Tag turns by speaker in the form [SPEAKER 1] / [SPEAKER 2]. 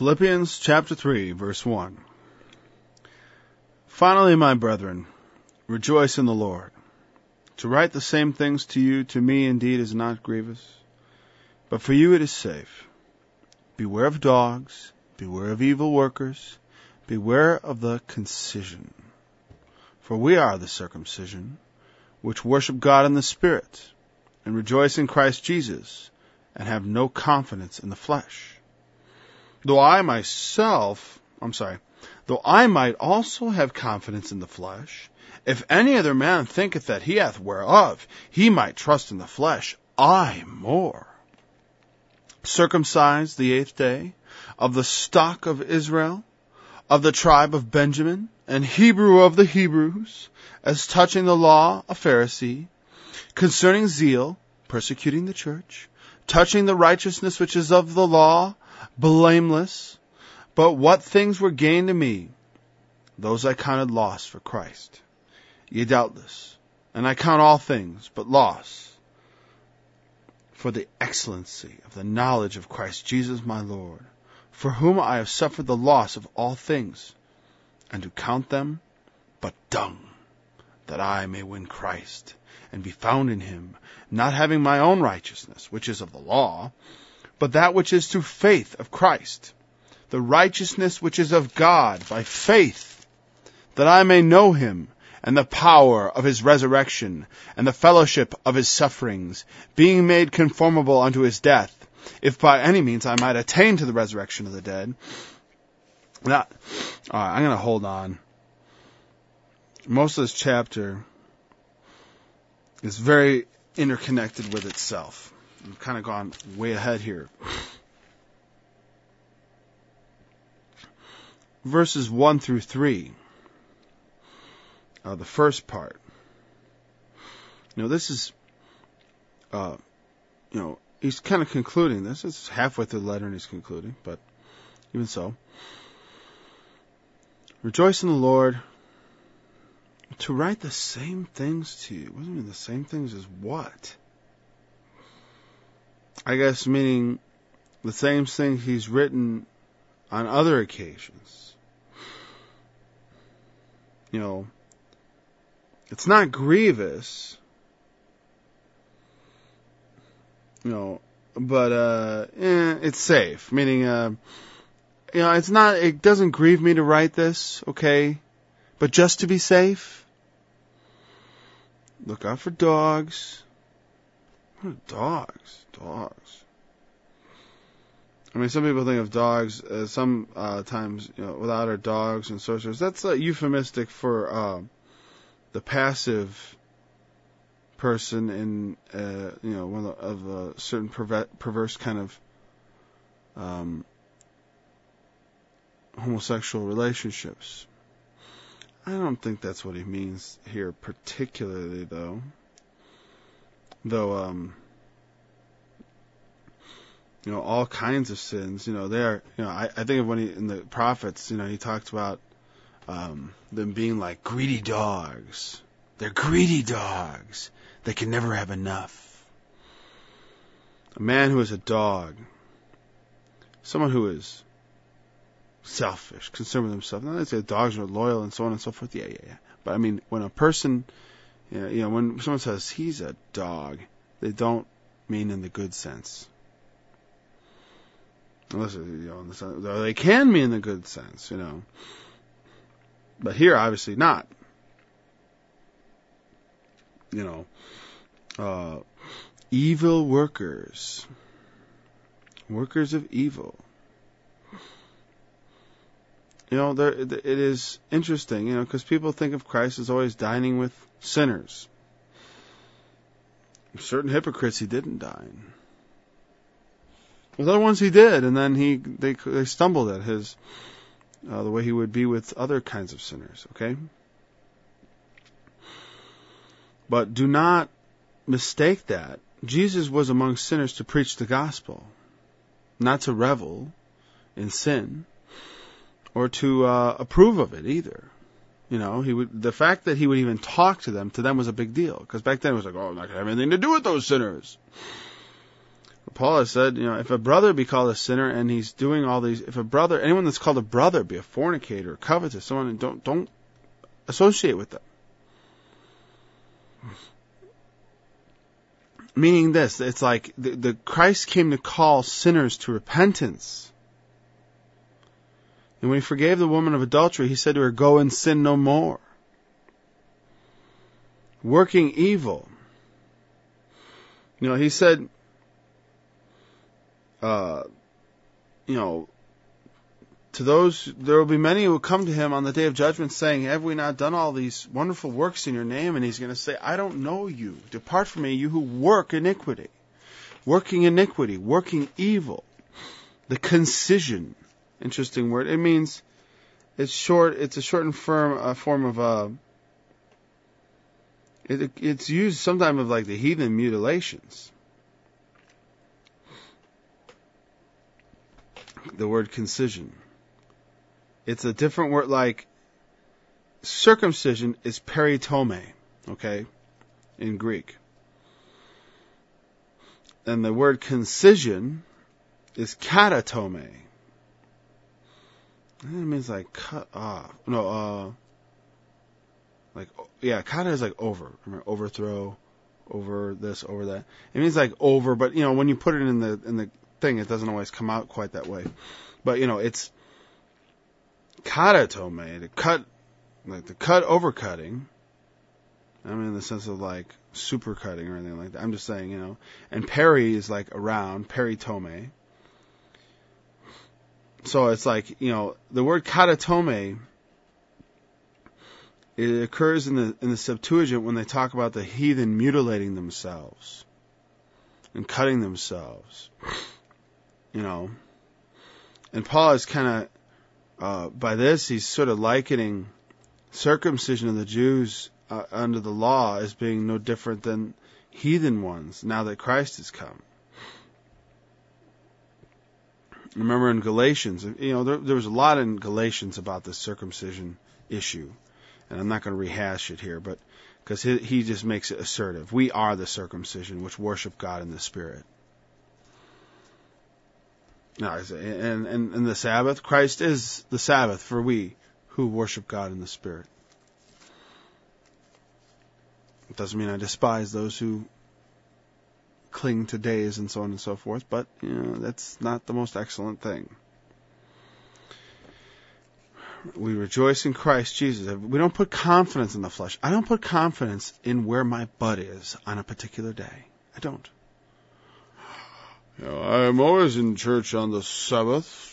[SPEAKER 1] Philippians chapter 3, verse 1. Finally, my brethren, rejoice in the Lord. To write the same things to you, to me indeed is not grievous, but for you it is safe. Beware of dogs, beware of evil workers, beware of the concision. For we are the circumcision, which worship God in the Spirit, and rejoice in Christ Jesus, and have no confidence in the flesh. Though I might also have confidence in the flesh, if any other man thinketh that he hath whereof he might trust in the flesh, I more. Circumcised the 8th day, of the stock of Israel, of the tribe of Benjamin, and Hebrew of the Hebrews, as touching the law, a Pharisee, concerning zeal, persecuting the church, touching the righteousness which is of the law, blameless. But what things were gained to me, those I counted loss for Christ. Yea, doubtless, and I count all things but loss, for the excellency of the knowledge of Christ Jesus my Lord, for whom I have suffered the loss of all things, and to count them but dung, that I may win Christ, and be found in him, not having my own righteousness, which is of the law, but that which is through faith of Christ, the righteousness which is of God by faith, that I may know him, and the power of his resurrection, and the fellowship of his sufferings, being made conformable unto his death, if by any means I might attain to the resurrection of the dead. Now, I'm going to hold on. Most of this chapter is very interconnected with itself. I've kind of gone way ahead here. Verses 1 through 3. The first part. This is, he's kind of concluding this. It's halfway through the letter and he's concluding, but even so. Rejoice in the Lord. To write the same things to you. What do you mean the same things as what? I guess meaning the same thing he's written on other occasions. It's not grievous, but it's safe. Meaning, it doesn't grieve me to write this, okay? But just to be safe, look out for dogs. What are dogs? Dogs. I mean, some people think of dogs sometimes, without our dogs and sorcerers. That's euphemistic for the passive person in, one of a certain perverse kind of homosexual relationships. I don't think that's what he means here particularly, though. All kinds of sins, they are, I think of when in the prophets, he talks about them being like greedy dogs. They're greedy dogs. They can never have enough. A man who is a dog, someone who is selfish, concerned with himself. Now, they say dogs are loyal and so on and so forth. Yeah. But I mean, when a person, when someone says he's a dog, they don't mean in the good sense. Unless, they can mean in the good sense, But here, obviously not. Evil workers. Workers of evil. It is interesting, because people think of Christ as always dining with sinners. Certain hypocrites he didn't dine. With other ones he did, and then they stumbled at his the way he would be with other kinds of sinners. Okay, but do not mistake that Jesus was among sinners to preach the gospel, not to revel in sin or to approve of it either. The fact that he would even talk to them was a big deal, because back then it was like, I'm not going to have anything to do with those sinners. Paul has said, if a brother be called a sinner and he's doing all these, if a brother, anyone that's called a brother be a fornicator, covetous, someone, don't associate with them. Meaning this, it's like the Christ came to call sinners to repentance. And when he forgave the woman of adultery, he said to her, go and sin no more. Working evil. He said, to those, there will be many who will come to him on the day of judgment saying, have we not done all these wonderful works in your name? And he's going to say, I don't know you. Depart from me, you who work iniquity. Working iniquity, working evil. The concision. Interesting word. It means, it's a shortened form of, it's used sometimes of like the heathen mutilations. The word concision. It's a different word, like circumcision is peritome, okay, in Greek. And the word concision is katatome. It means like cut off. No, kata is like over. Remember, overthrow, over this, over that. It means like over, but when you put it in the thing, it doesn't always come out quite that way. But it's katatome, to cut, like the cut overcutting. I mean, in the sense of like super cutting or anything like that. I'm just saying, and peri is like around, peritome. So it's like, the word katatome, it occurs in the Septuagint when they talk about the heathen mutilating themselves and cutting themselves, And Paul is kind of, by this, he's sort of likening circumcision of the Jews under the law as being no different than heathen ones now that Christ has come. Remember in Galatians, there was a lot in Galatians about the circumcision issue. And I'm not going to rehash it here, but because he just makes it assertive. We are the circumcision which worship God in the Spirit. Now, and the Sabbath, Christ is the Sabbath for we who worship God in the Spirit. It doesn't mean I despise those who cling to days and so on and so forth, but that's not the most excellent thing. We rejoice in Christ Jesus. We don't put confidence in the flesh. I don't put confidence in where my butt is on a particular day. I don't. I'm always in church on the Sabbath.